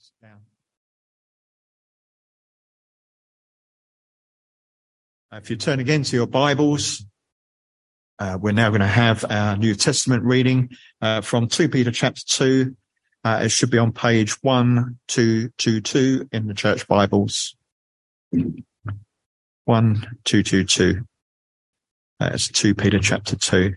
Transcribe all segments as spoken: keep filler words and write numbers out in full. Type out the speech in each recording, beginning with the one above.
Down. If you turn again to your Bibles, uh, we're now going to have our New Testament reading uh, from Second Peter chapter two. Uh, it should be on page one two two two in the church Bibles. one two two two. That's Second Peter chapter two.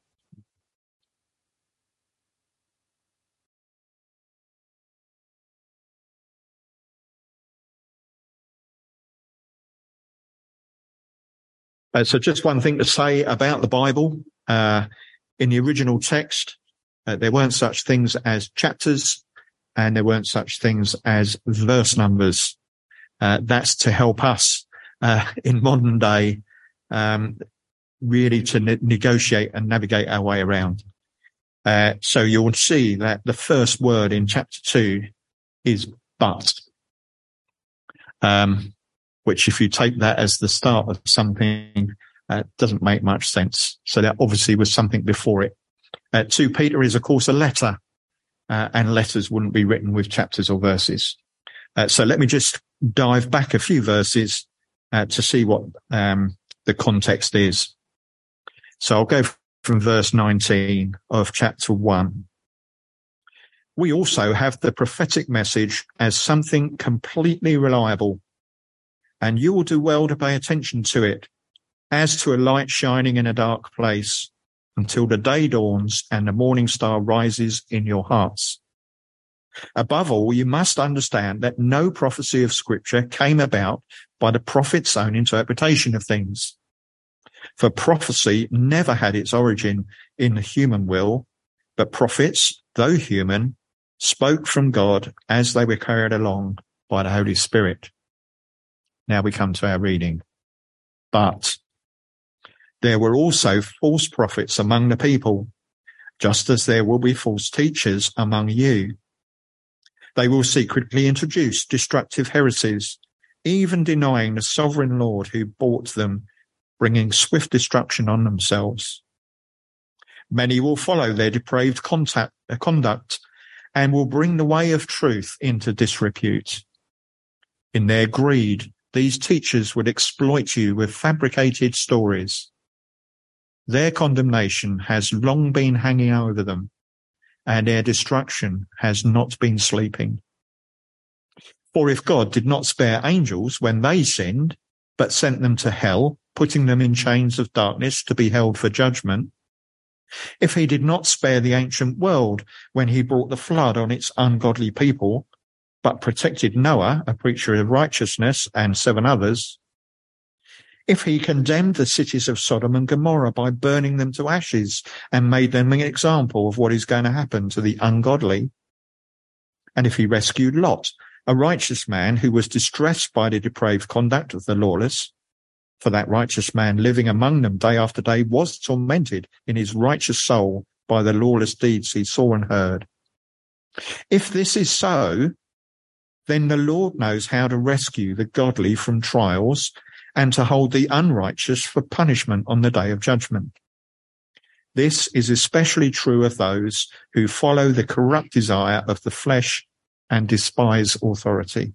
Uh, so just one thing to say about the Bible. Uh, in the original text, uh, there weren't such things as chapters and there weren't such things as verse numbers. Uh, that's to help us uh, in modern day um, really to ne- negotiate and navigate our way around. Uh, so you'll see that the first word in chapter two is but. Um, which if you take that as the start of something, uh, doesn't make much sense. So there obviously was something before it. Uh, Second Peter is, of course, a letter, uh, and letters wouldn't be written with chapters or verses. Uh, so let me just dive back a few verses uh, to see what um, the context is. So I'll go from verse nineteen of chapter one. We also have the prophetic message as something completely reliable, and you will do well to pay attention to it, as to a light shining in a dark place, until the day dawns and the morning star rises in your hearts. Above all, you must understand that no prophecy of Scripture came about by the prophet's own interpretation of things. For prophecy never had its origin in the human will, but prophets, though human, spoke from God as they were carried along by the Holy Spirit. Now we come to our reading. But there were also false prophets among the people, just as there will be false teachers among you. They will secretly introduce destructive heresies, even denying the sovereign Lord who bought them, bringing swift destruction on themselves. Many will follow their depraved contact, uh, conduct and will bring the way of truth into disrepute. In their greed, these teachers would exploit you with fabricated stories. Their condemnation has long been hanging over them, and their destruction has not been sleeping. For if God did not spare angels when they sinned, but sent them to hell, putting them in chains of darkness to be held for judgment, if he did not spare the ancient world when he brought the flood on its ungodly people, but protected Noah, a preacher of righteousness, and seven others, if he condemned the cities of Sodom and Gomorrah by burning them to ashes and made them an example of what is going to happen to the ungodly, and if he rescued Lot, a righteous man who was distressed by the depraved conduct of the lawless, for that righteous man living among them day after day was tormented in his righteous soul by the lawless deeds he saw and heard. If this is so, then the Lord knows how to rescue the godly from trials and to hold the unrighteous for punishment on the day of judgment. This is especially true of those who follow the corrupt desire of the flesh and despise authority.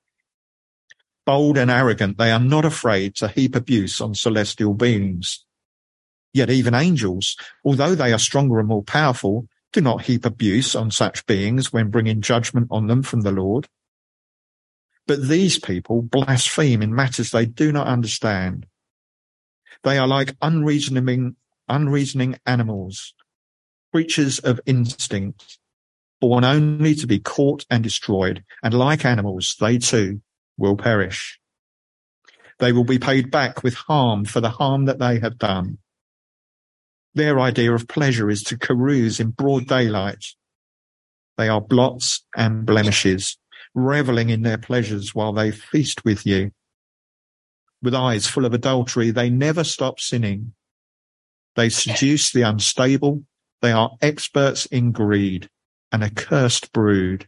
Bold and arrogant, they are not afraid to heap abuse on celestial beings. Yet even angels, although they are stronger and more powerful, do not heap abuse on such beings when bringing judgment on them from the Lord. But these people blaspheme in matters they do not understand. They are like unreasoning, unreasoning animals, creatures of instinct, born only to be caught and destroyed, and like animals, they too will perish. They will be paid back with harm for the harm that they have done. Their idea of pleasure is to carouse in broad daylight. They are blots and blemishes, reveling in their pleasures while they feast with you. With eyes full of adultery, they never stop sinning. They seduce the unstable. They are experts in greed, an accursed brood.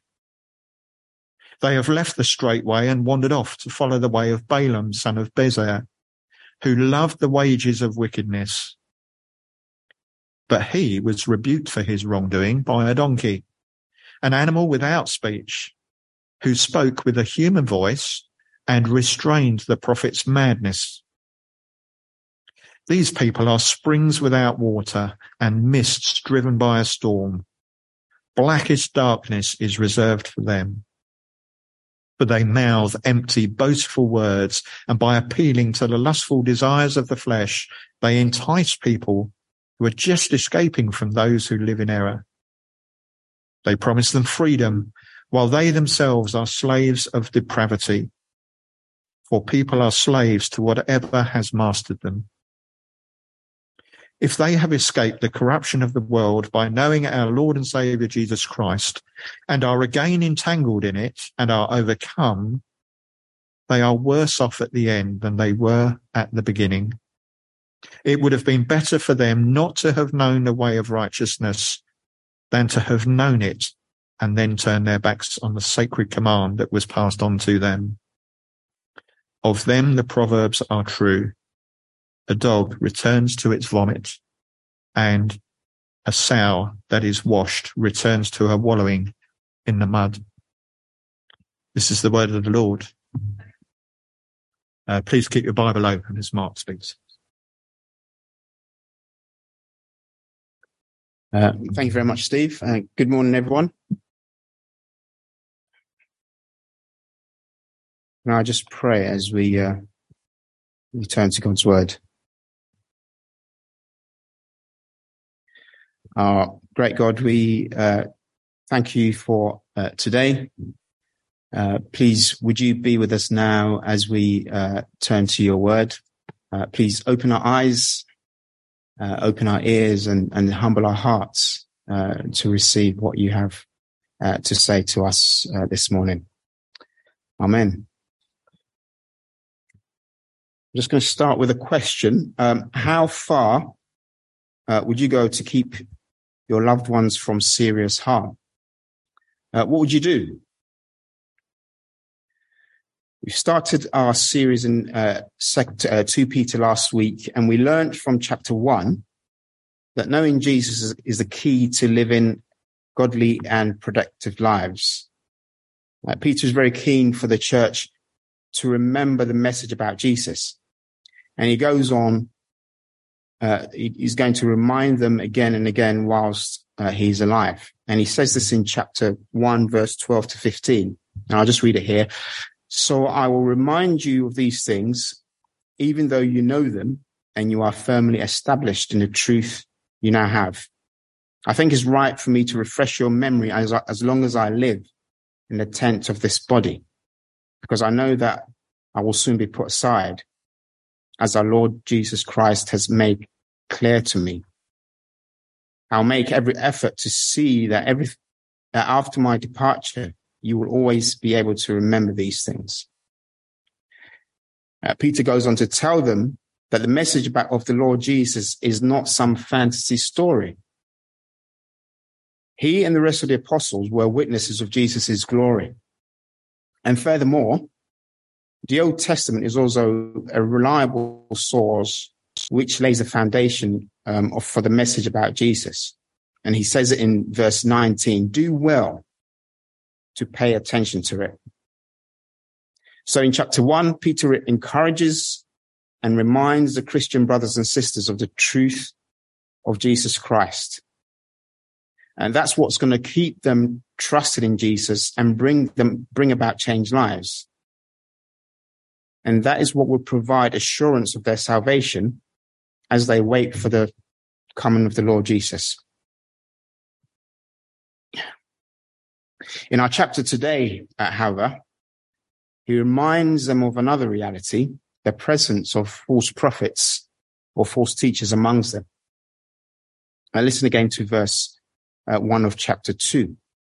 They have left the straight way and wandered off to follow the way of Balaam, son of Bezer, who loved the wages of wickedness. But he was rebuked for his wrongdoing by a donkey, an animal without speech. who spoke with a human voice and restrained the prophet's madness. These people are springs without water and mists driven by a storm. Blackest darkness is reserved for them. But they mouth empty, boastful words, and by appealing to the lustful desires of the flesh, they entice people who are just escaping from those who live in error. They promise them freedom, while they themselves are slaves of depravity. For people are slaves to whatever has mastered them. If they have escaped the corruption of the world by knowing our Lord and Saviour Jesus Christ, and are again entangled in it and are overcome, they are worse off at the end than they were at the beginning. It would have been better for them not to have known the way of righteousness than to have known it and then turn their backs on the sacred command that was passed on to them. Of them the proverbs are true. A dog returns to its vomit, and a sow that is washed returns to her wallowing in the mud. This is the word of the Lord. Uh, please keep your Bible open as Mark speaks. Uh, thank you very much, Steve. Uh, good morning, everyone. Now I just pray as we, uh, we turn to God's word. Our great God, we uh, thank you for uh, today. Uh, please, would you be with us now as we uh, turn to your word? Uh, please open our eyes, uh, open our ears, and, and humble our hearts uh, to receive what you have uh, to say to us uh, this morning. Amen. I'm just going to start with a question. Um, how far uh, would you go to keep your loved ones from serious harm? Uh, what would you do? We started our series in uh, sec- uh, Second Peter last week, and we learned from chapter one that knowing Jesus is, is the key to living godly and productive lives. Uh, Peter is very keen for the church to remember the message about Jesus. And he goes on, uh, he, he's going to remind them again and again whilst uh, he's alive. And he says this in chapter one, verse twelve to fifteen. And I'll just read it here. So I will remind you of these things, even though you know them and you are firmly established in the truth you now have. I think it's right for me to refresh your memory as, as long as I live in the tent of this body, because I know that I will soon be put aside, as our Lord Jesus Christ has made clear to me. I'll make every effort to see that every, that after my departure, you will always be able to remember these things. Uh, Peter goes on to tell them that the message about, of the Lord Jesus is not some fantasy story. He and the rest of the apostles were witnesses of Jesus' glory. And furthermore, the Old Testament is also a reliable source which lays a foundation um, of, for the message about Jesus. And he says it in verse nineteen, do well to pay attention to it. So in chapter one, Peter encourages and reminds the Christian brothers and sisters of the truth of Jesus Christ. And that's what's going to keep them trusted in Jesus and bring them, bring about changed lives. And that is what will provide assurance of their salvation as they wait for the coming of the Lord Jesus. In our chapter today, uh, however, he reminds them of another reality, the presence of false prophets or false teachers amongst them. Now listen again to verse uh, one of chapter two.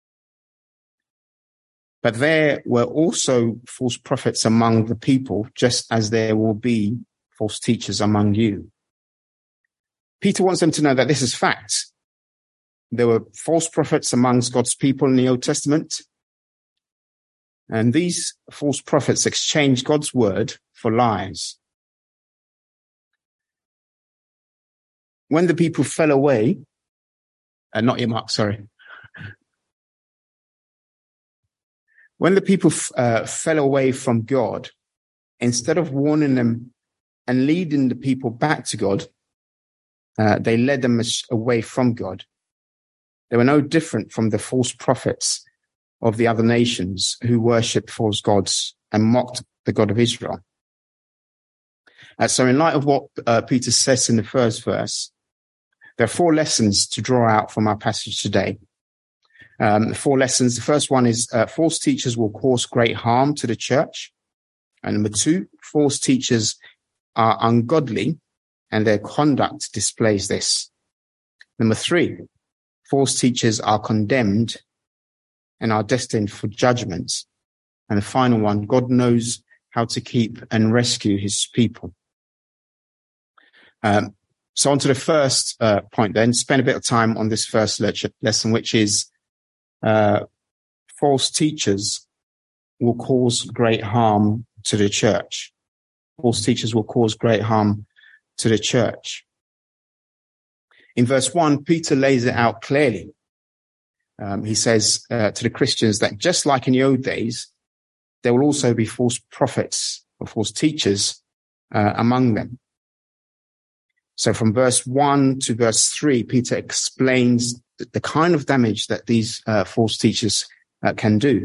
But there were also false prophets among the people, just as there will be false teachers among you. Peter wants them to know that this is fact. There were false prophets amongst God's people in the Old Testament. And these false prophets exchanged God's word for lies. When the people fell away, uh, not your Mark, sorry. When the people uh, fell away from God, instead of warning them and leading the people back to God, uh, they led them away from God. They were no different from the false prophets of the other nations who worshipped false gods and mocked the God of Israel. Uh, so in light of what uh, Peter says in the first verse, there are four lessons to draw out from our passage today. Um, the four lessons. The first one is uh, false teachers will cause great harm to the church. And number two, false teachers are ungodly and their conduct displays this. Number three, false teachers are condemned and are destined for judgment. And the final one, God knows how to keep and rescue his people. Um, so on to the first uh, point then, spend a bit of time on this first lecture, lesson, which is uh, false teachers will cause great harm to the church. False teachers will cause great harm to the church. In verse one, Peter lays it out clearly. Um, he says uh, to the Christians that just like in the old days, there will also be false prophets or false teachers uh, among them. So from verse one to verse three, Peter explains the kind of damage that these uh, false teachers uh, can do.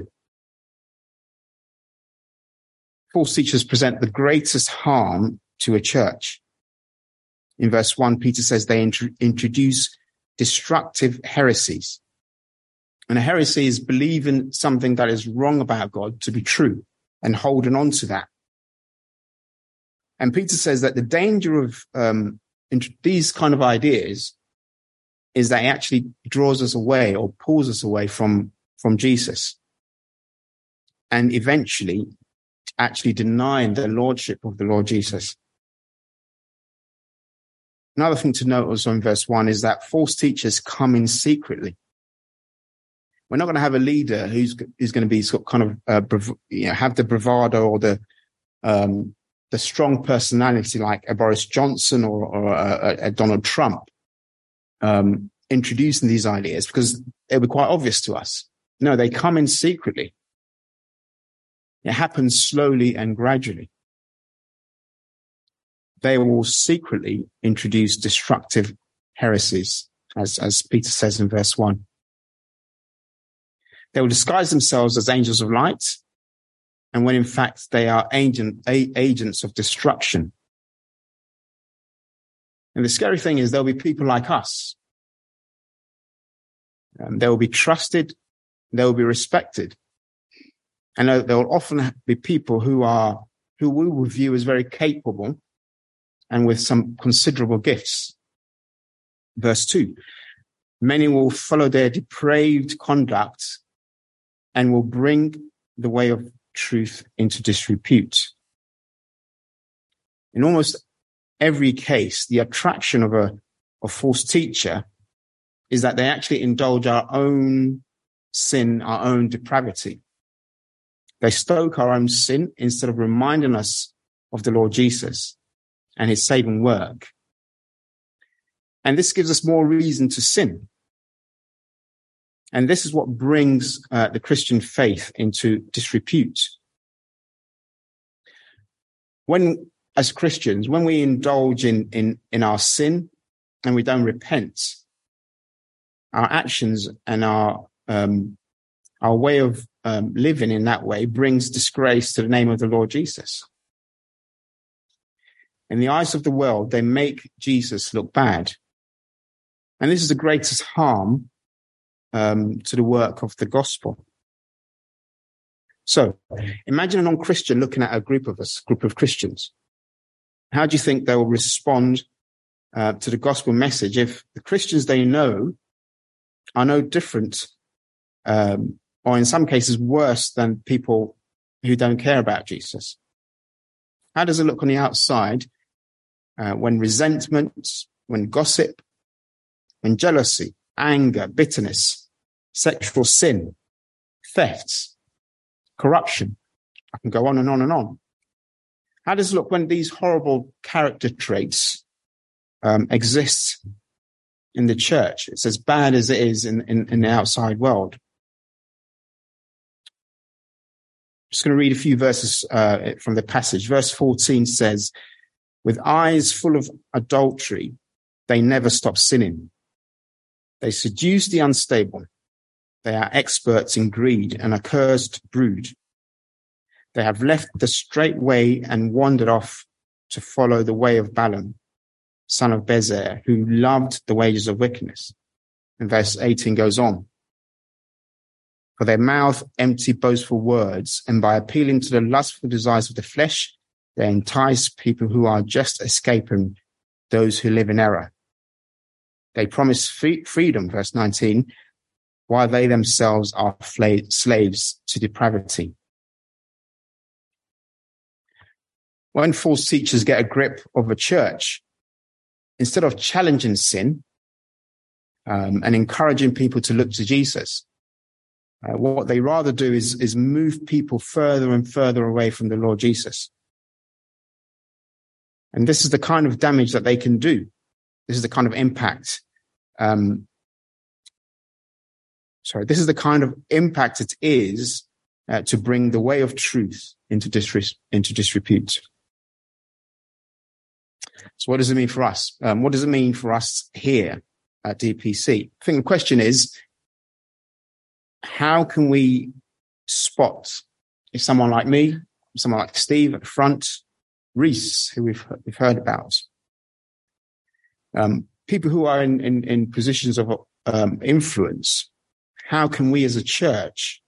False teachers present the greatest harm to a church. In verse one, Peter says they int- introduce destructive heresies. And a heresy is believing something that is wrong about God to be true and holding on to that. And Peter says that the danger of um, these kind of ideas is that it actually draws us away or pulls us away from, from Jesus. And eventually actually denying the lordship of the Lord Jesus. Another thing to note also in verse one is that false teachers come in secretly. We're not going to have a leader who's who's going to be sort of kind of uh, brav- you know, have the bravado or the um, the strong personality like a Boris Johnson or, or a, a Donald Trump um, introducing these ideas, because it'll be quite obvious to us. No, they come in secretly. It happens slowly and gradually. They will secretly introduce destructive heresies, as, as Peter says in verse one. They will disguise themselves as angels of light, and when in fact they are agent, a, agents of destruction. And the scary thing is there'll be people like us. Um, they will be trusted, they will be respected. And there will often be people who are, who we will view as very capable and with some considerable gifts. Verse two, many will follow their depraved conduct and will bring the way of truth into disrepute. In almost every case, the attraction of a, a false teacher is that they actually indulge our own sin, our own depravity. They stoke our own sin instead of reminding us of the Lord Jesus and his saving work. And this gives us more reason to sin. And this is what brings uh, the Christian faith into disrepute. When, as Christians, when we indulge in, in, in our sin and we don't repent, our actions and our, um, our way of um, living in that way brings disgrace to the name of the Lord Jesus. In the eyes of the world, they make Jesus look bad. And this is the greatest harm um, to the work of the gospel. So imagine a non-Christian looking at a group of us, group of Christians. How do you think they will respond uh, to the gospel message if the Christians they know are no different, um, or in some cases worse than people who don't care about Jesus? How does it look on the outside uh, when resentment, when gossip, when jealousy, anger, bitterness, sexual sin, thefts, corruption? I can go on and on and on. How does it look when these horrible character traits um, exist in the church? It's as bad as it is in, in, in the outside world. Just going to read a few verses uh, from the passage. Verse fourteen says, with eyes full of adultery, they never stop sinning. They seduce the unstable. They are experts in greed, an accursed brood. They have left the straight way and wandered off to follow the way of Balaam, son of Bezer, who loved the wages of wickedness. And verse eighteen goes on. For their mouth empty boastful words, and by appealing to the lustful desires of the flesh, they entice people who are just escaping those who live in error. They promise free- freedom, verse nineteen, while they themselves are fla- slaves to depravity. When false teachers get a grip of a church, instead of challenging sin um, and encouraging people to look to Jesus, Uh, what they rather do is, is move people further and further away from the Lord Jesus. And this is the kind of damage that they can do. This is the kind of impact. Um, sorry, this is the kind of impact it is uh, to bring the way of truth into, disre- into disrepute. So what does it mean for us? Um, what does it mean for us here at D P C? I think the question is, how can we spot if someone like me, someone like Steve at the front, Reese, who we've, we've heard about, um, people who are in, in, in positions of um, influence, how can we as a church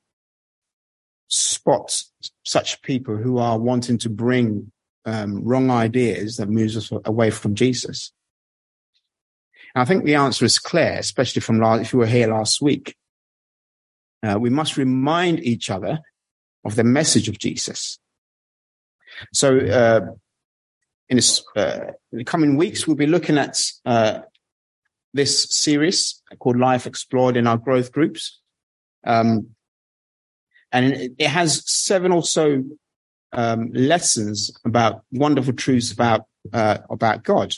spot such people who are wanting to bring um, wrong ideas that moves us away from Jesus? And I think the answer is clear, especially from last, if you were here last week. Uh, we must remind each other of the message of Jesus. So, uh, in, this, uh, in the coming weeks, we'll be looking at uh, this series called Life Explored in our growth groups. Um, and it, it has seven or so um, lessons about wonderful truths about uh, about God.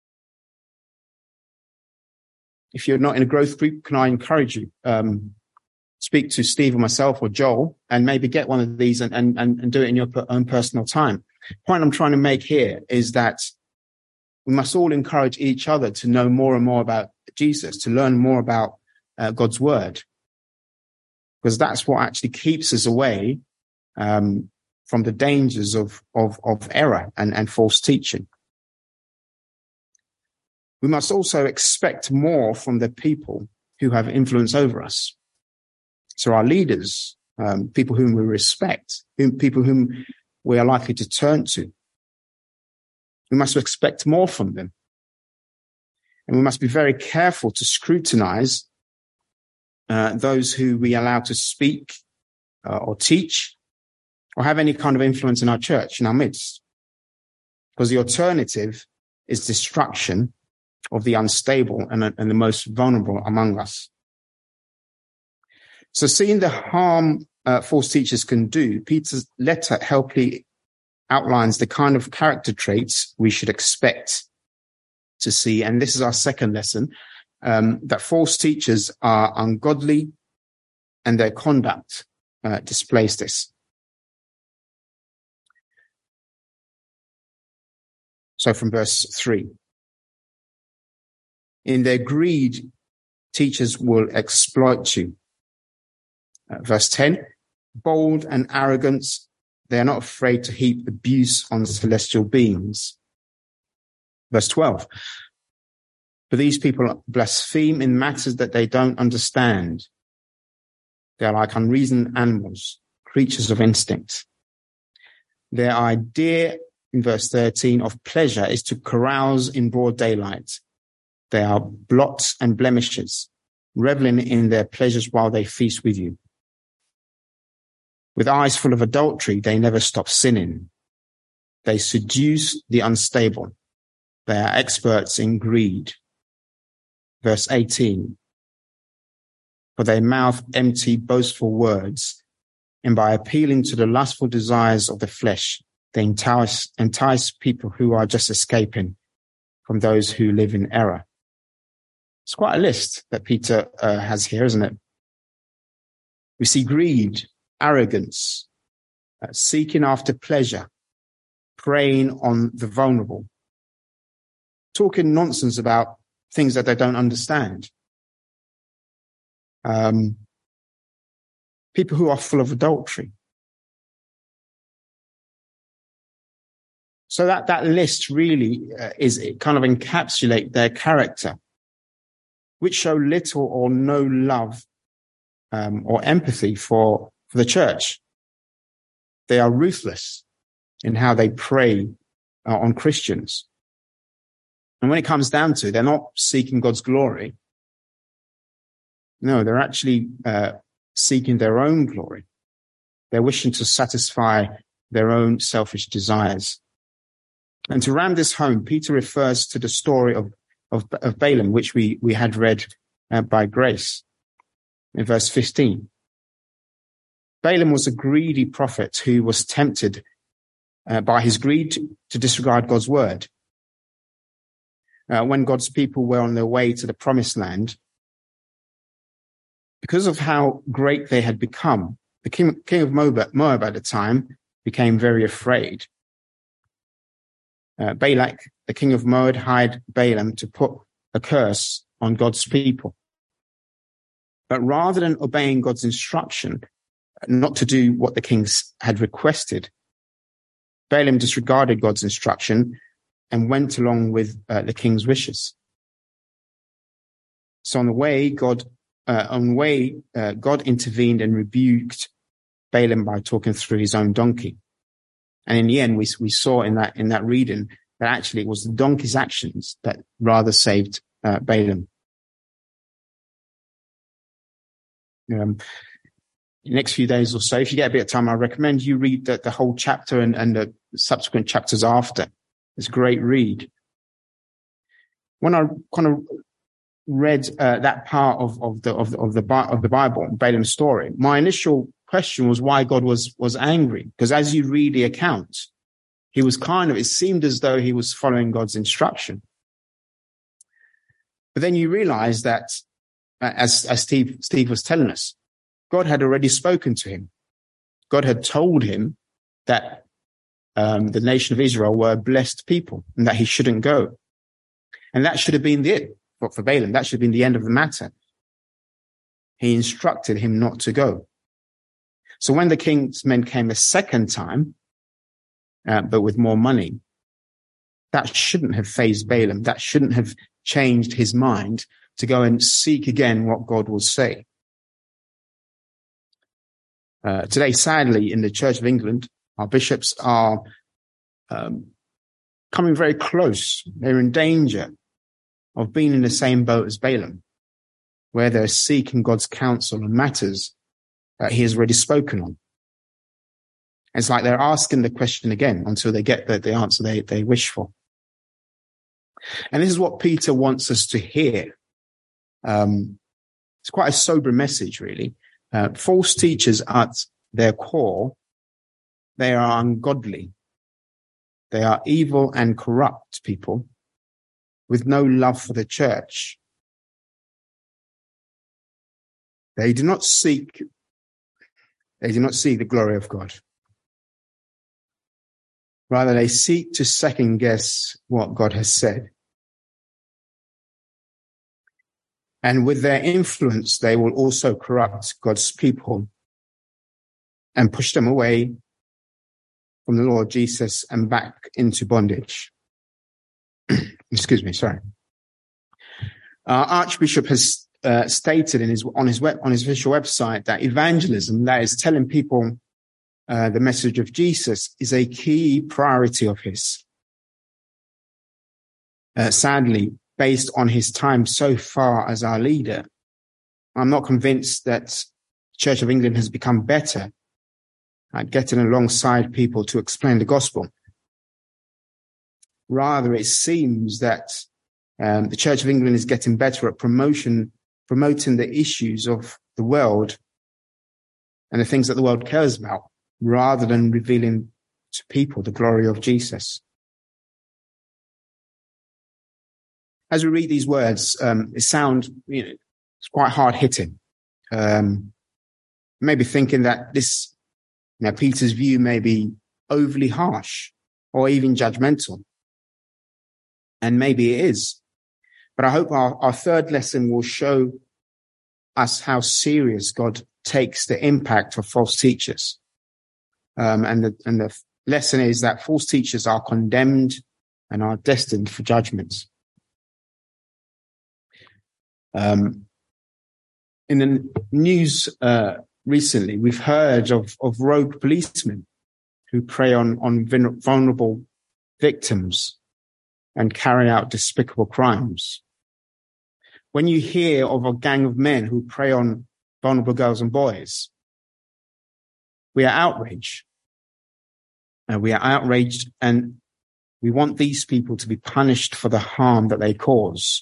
If you're not in a growth group, can I encourage you? Um, speak to Steve or myself or Joel and maybe get one of these and, and, and do it in your own personal time. The point I'm trying to make here is that we must all encourage each other to know more and more about Jesus, to learn more about uh, God's word, because that's what actually keeps us away um, from the dangers of, of, of error and, and false teaching. We must also expect more from the people who have influence over us. So our leaders, um, people whom we respect, whom, people whom we are likely to turn to. We must expect more from them. And we must be very careful to scrutinize uh, those who we allow to speak uh, or teach or have any kind of influence in our church, in our midst. Because the alternative is destruction of the unstable and, and the most vulnerable among us. So seeing the harm uh, false teachers can do, Peter's letter helpfully outlines the kind of character traits we should expect to see. And this is our second lesson, um, that false teachers are ungodly and their conduct uh, displays this. So from verse three. In their greed, teachers will exploit you. Uh, verse ten, bold and arrogant, they are not afraid to heap abuse on celestial beings. Verse twelve, for these people blaspheme in matters that they don't understand. They are like unreasoned animals, creatures of instinct. Their idea, in verse thirteen, of pleasure is to carouse in broad daylight. They are blots and blemishes, reveling in their pleasures while they feast with you. With eyes full of adultery, they never stop sinning. They seduce the unstable. They are experts in greed. Verse eighteen, for their mouth empty boastful words, and by appealing to the lustful desires of the flesh, they entice, entice people who are just escaping from those who live in error. It's quite a list that Peter uh, has here, isn't it? We see greed, arrogance, uh, seeking after pleasure, preying on the vulnerable, talking nonsense about things that they don't understand. Um, people who are full of adultery. So that, that list really uh, is it kind of encapsulate their character, which show little or no love um, or empathy for, for the church. They are ruthless in how they prey uh, on Christians. And when it comes down to it, they're not seeking God's glory. No, they're actually uh, seeking their own glory. They're wishing to satisfy their own selfish desires. And to ram this home, Peter refers to the story of, of, of Balaam, which we, we had read uh, by grace in verse fifteen. Balaam was a greedy prophet who was tempted uh, by his greed to, to disregard God's word. Uh, when God's people were on their way to the promised land, because of how great they had become, the king, king of Moab, Moab at the time became very afraid. Uh, Balak, the king of Moab, hired Balaam to put a curse on God's people. But rather than obeying God's instruction not to do what the kings had requested, Balaam disregarded God's instruction and went along with uh, the king's wishes. So on the way, God, uh, on the way, uh, God intervened and rebuked Balaam by talking through his own donkey. And in the end, we, we saw in that, in that reading that actually it was the donkey's actions that rather saved uh, Balaam. Um, the next few days or so, if you get a bit of time, I recommend you read the, the whole chapter and, and the subsequent chapters after. It's a great read. When I kind of read uh, that part of, of the of the of the, of the Bible, Balaam's story, my initial question was why God was was angry. Because as you read the account, he was kind of, it seemed as though he was following God's instruction. But then you realize that, uh, as as Steve Steve was telling us, God had already spoken to him. God had told him that um, the nation of Israel were a blessed people and that he shouldn't go. And that should have been the it for, for Balaam. That should have been the end of the matter. He instructed him not to go. So when the king's men came a second time, uh, but with more money, that shouldn't have fazed Balaam. That shouldn't have changed his mind to go and seek again what God will say. Uh, today, sadly, in the Church of England, our bishops are um, coming very close. They're in danger of being in the same boat as Balaam, where they're seeking God's counsel on matters that he has already spoken on. It's like they're asking the question again until they get the, the answer they, they wish for. And this is what Peter wants us to hear. Um, it's quite a sober message, really. Uh, false teachers at their core, they are ungodly. They are evil and corrupt people with no love for the church. They do not seek, they do not seek the glory of God. Rather, they seek to second guess what God has said. And with their influence, they will also corrupt God's people and push them away from the Lord Jesus and back into bondage. Excuse me, sorry. Our Archbishop has uh, stated in his on his web, on his official website that evangelism, that is telling people uh, the message of Jesus, is a key priority of his. Uh, sadly, based on his time so far as our leader, I'm not convinced that the Church of England has become better at getting alongside people to explain the gospel. Rather, it seems that um, the Church of England is getting better at promotion, promoting the issues of the world and the things that the world cares about, rather than revealing to people the glory of Jesus. As we read these words, um, it sounds, you know, it's quite hard hitting. Um, maybe thinking that this Now, Peter's view may be overly harsh or even judgmental. And maybe it is. But I hope our, our third lesson will show us how serious God takes the impact of false teachers. Um, and the, and the lesson is that false teachers are condemned and are destined for judgments. Um, in the news uh, recently, we've heard of, of rogue policemen who prey on, on vulnerable victims and carry out despicable crimes. When you hear of a gang of men who prey on vulnerable girls and boys, we are outraged. Uh, we are outraged, and we want these people to be punished for the harm that they cause.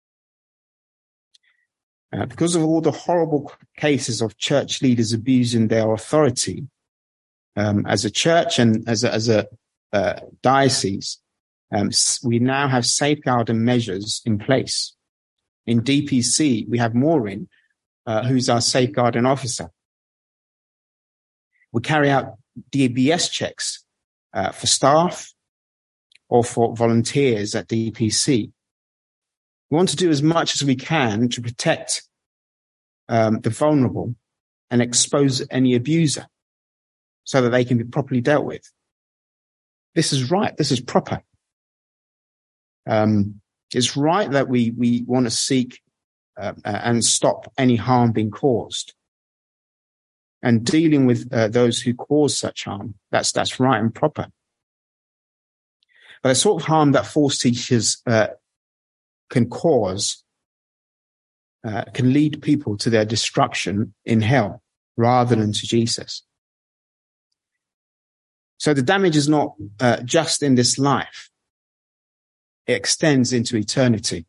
Uh, because of all the horrible cases of church leaders abusing their authority, um, as a church and as a, as a uh, diocese, um, we now have safeguarding measures in place. In D P C, we have Maureen, uh, who's our safeguarding officer. We carry out D B S checks uh, for staff or for volunteers at D P C. We want to do as much as we can to protect um, the vulnerable and expose any abuser so that they can be properly dealt with. This is right. This is proper. Um, it's right that we, we want to seek uh, and stop any harm being caused. And dealing with uh, those who cause such harm, that's, that's right and proper. But the sort of harm that false teachers uh, can cause uh, can lead people to their destruction in hell rather than to Jesus. So the damage is not uh, just in this life. It extends into eternity.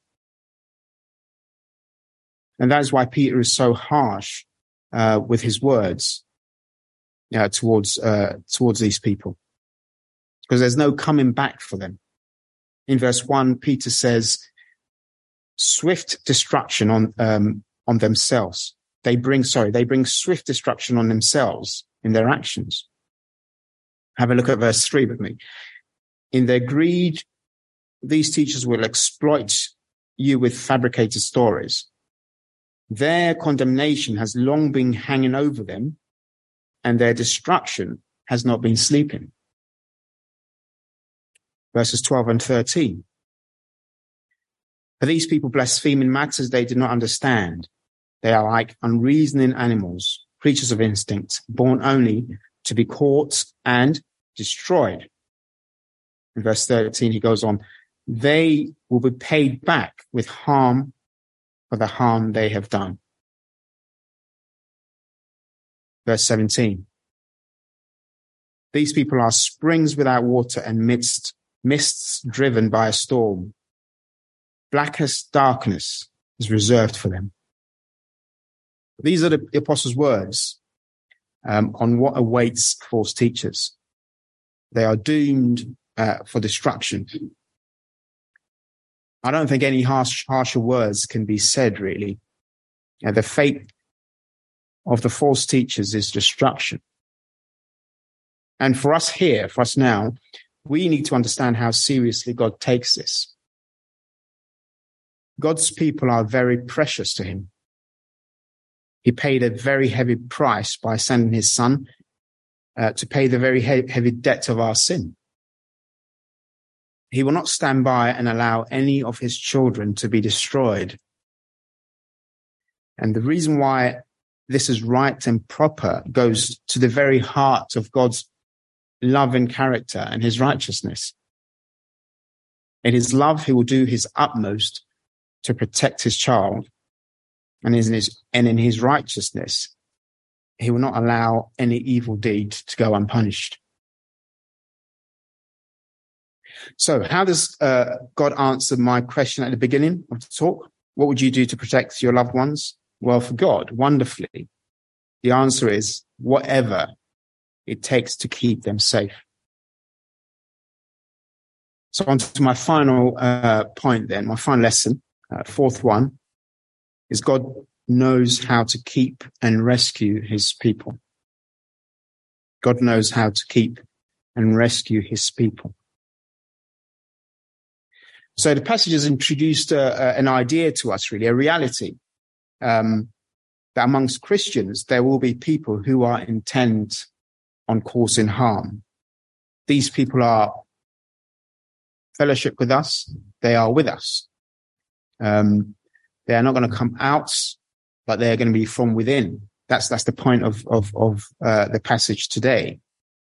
And that is why Peter is so harsh uh, with his words uh, towards uh, towards these people. Because there's no coming back for them. In verse one, Peter says, swift destruction on um, on themselves. They bring, sorry, they bring swift destruction on themselves in their actions. Have a look at verse three with me. In their greed, these teachers will exploit you with fabricated stories. Their condemnation has long been hanging over them, and their destruction has not been sleeping. Verses twelve and thirteen. For these people blaspheme in matters they do not understand. They are like unreasoning animals, creatures of instinct, born only to be caught and destroyed. In verse thirteen, he goes on, they will be paid back with harm for the harm they have done. Verse seventeen. These people are springs without water and mists, mists driven by a storm. Blackest darkness is reserved for them. These are the apostles' words um, on what awaits false teachers. They are doomed uh, for destruction. I don't think any harsh, harsher words can be said, really. Uh, the fate of the false teachers is destruction. And for us here, for us now, we need to understand how seriously God takes this. God's people are very precious to him. He paid a very heavy price by sending his son uh, to pay the very he- heavy debt of our sin. He will not stand by and allow any of his children to be destroyed. And the reason why this is right and proper goes to the very heart of God's love and character and his righteousness. In his love, he will do his utmost to protect his child. And in his, and in his righteousness, he will not allow any evil deed to go unpunished. So how does uh, God answer my question at the beginning of the talk? What would you do to protect your loved ones? Well, for God, wonderfully, the answer is whatever it takes to keep them safe. So on to my final uh, point then, my final lesson, uh, fourth one, is God knows how to keep and rescue his people. God knows how to keep and rescue his people. So the passage has introduced a, a, an idea to us, really, a reality, um, that amongst Christians, there will be people who are intent on causing harm. These people are fellowship with us. They are with us. Um, they are not going to come out, but they are going to be from within. That's, that's the point of, of, of, uh, the passage today.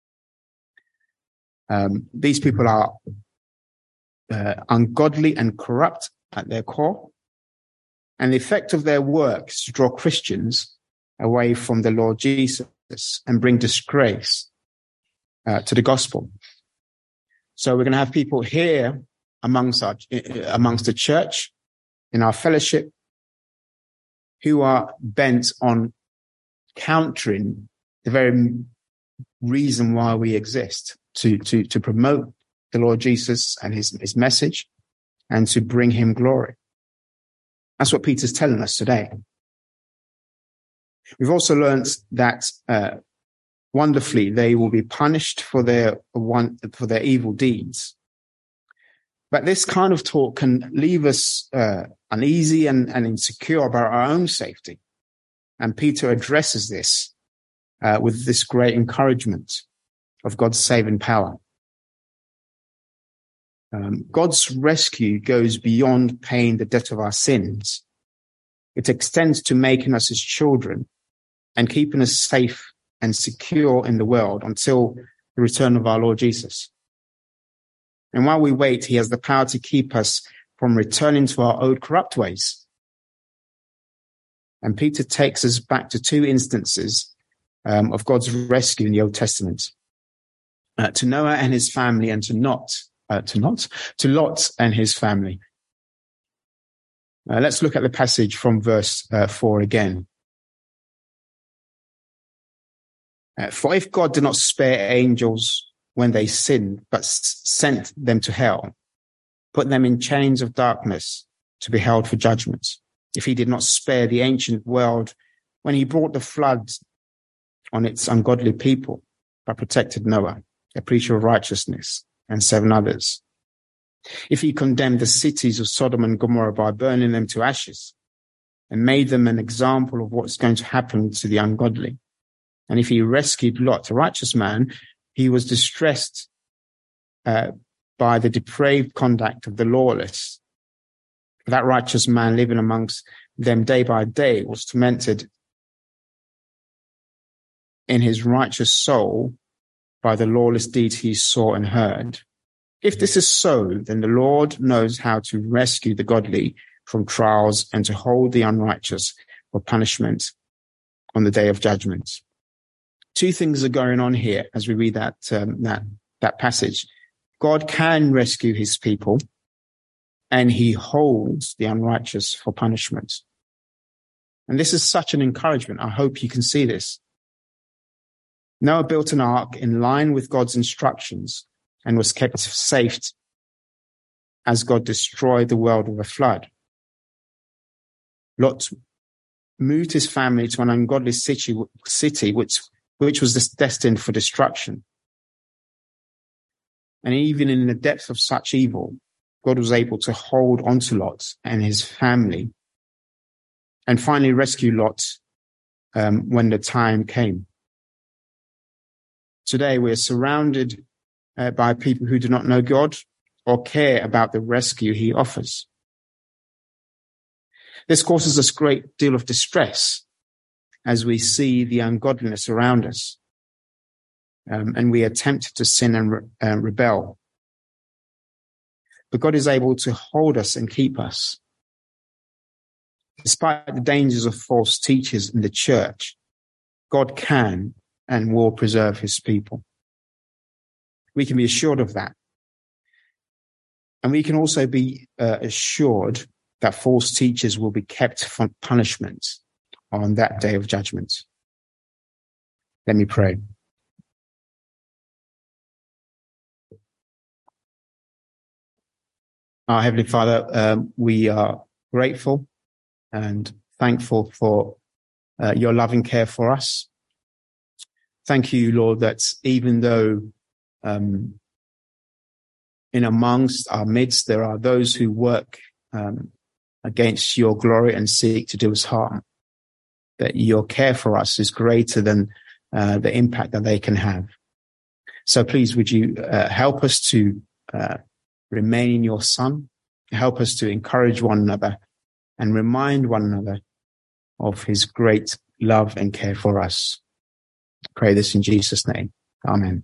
Um, these people are, uh, ungodly and corrupt at their core. And the effect of their work is to draw Christians away from the Lord Jesus and bring disgrace, uh, to the gospel. So we're going to have people here amongst our, amongst the church, in our fellowship, who are bent on countering the very reason why we exist, to, to, to promote the Lord Jesus and his, his message and to bring him glory. That's what Peter's telling us today. We've also learned that, uh, wonderfully, they will be punished for their one, for their evil deeds. But this kind of talk can leave us, uh, uneasy and, and insecure about our own safety. And Peter addresses this, uh, with this great encouragement of God's saving power. Um, God's rescue goes beyond paying the debt of our sins. It extends to making us his children and keeping us safe and secure in the world until the return of our Lord Jesus. And while we wait, he has the power to keep us from returning to our old corrupt ways. And Peter takes us back to two instances um, of God's rescue in the Old Testament, uh, to Noah and his family, and to Lot, uh, to Lot, to Lot and his family. Uh, let's look at the passage from verse uh, four again. Uh, For if God did not spare angels when they sinned, but s- sent them to hell, put them in chains of darkness to be held for judgment, if he did not spare the ancient world when he brought the flood on its ungodly people, but protected Noah, a preacher of righteousness, and seven others, if he condemned the cities of Sodom and Gomorrah by burning them to ashes and made them an example of what's going to happen to the ungodly, and if he rescued Lot, a righteous man, he was distressed uh, by the depraved conduct of the lawless. That righteous man living amongst them day by day was tormented in his righteous soul by the lawless deeds he saw and heard. If this is so, then the Lord knows how to rescue the godly from trials and to hold the unrighteous for punishment on the day of judgment. Two things are going on here as we read that, um, that, that passage. God can rescue his people, and he holds the unrighteous for punishment. And this is such an encouragement. I hope you can see this. Noah built an ark in line with God's instructions and was kept safe as God destroyed the world with a flood. Lot moved his family to an ungodly city, city which, which was destined for destruction. And even in the depth of such evil, God was able to hold on to Lot and his family and finally rescue Lot um, when the time came. Today, we are surrounded uh, by people who do not know God or care about the rescue he offers. This causes us a great deal of distress as we see the ungodliness around us, um, and we are tempted to sin and re- uh, rebel. But God is able to hold us and keep us. Despite the dangers of false teachers in the church, God can and will preserve his people. We can be assured of that. And we can also be uh, assured that false teachers will be kept from punishment on that day of judgment. Let me pray. Our Heavenly Father, um, we are grateful and thankful for uh, your loving care for us. Thank you, Lord, that even though um, in amongst our midst there are those who work um, against your glory and seek to do us harm, that your care for us is greater than uh, the impact that they can have. So please, would you uh, help us to uh, remain in your Son, help us to encourage one another and remind one another of his great love and care for us. Pray this in Jesus' name. Amen.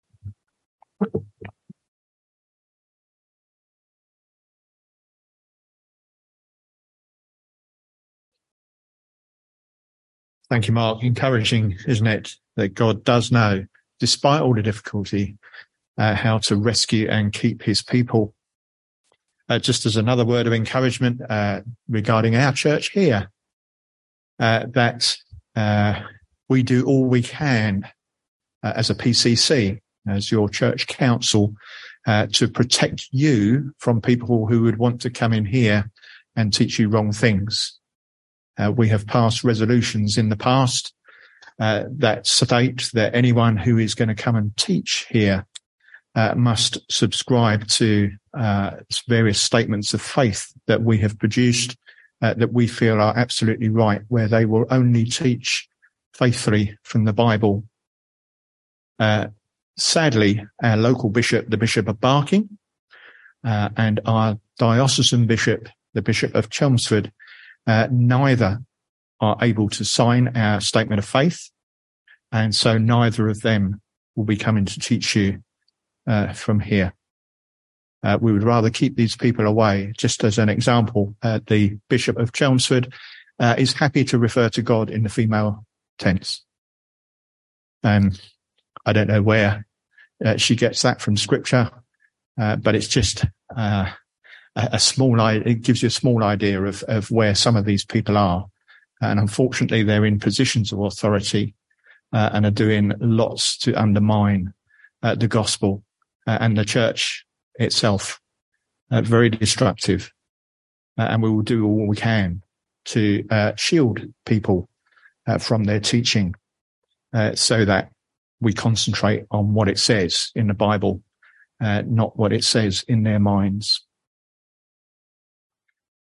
Thank you, Mark. Encouraging, isn't it, that God does know, despite all the difficulty, uh, how to rescue and keep his people. Uh, just as another word of encouragement uh, regarding our church here, uh, that uh, we do all we can uh, as a P C C, as your church council, uh, to protect you from people who would want to come in here and teach you wrong things. Uh, we have passed resolutions in the past uh, that state that anyone who is going to come and teach here uh, must subscribe to uh, various statements of faith that we have produced uh, that we feel are absolutely right, where they will only teach faithfully from the Bible. Uh, sadly, our local bishop, the Bishop of Barking, uh, and our diocesan bishop, the Bishop of Chelmsford, Uh, neither are able to sign our statement of faith, and so neither of them will be coming to teach you uh, from here. Uh, we would rather keep these people away. Just as an example, uh, the Bishop of Chelmsford uh, is happy to refer to God in the female tense. Um, I don't know where uh, she gets that from Scripture, uh, but it's just uh, a small, it gives you a small idea of, of where some of these people are. And unfortunately, they're in positions of authority uh, and are doing lots to undermine uh, the gospel uh, and the church itself. Uh, very destructive. Uh, and we will do all we can to uh, shield people uh, from their teaching uh, so that we concentrate on what it says in the Bible, uh, not what it says in their minds.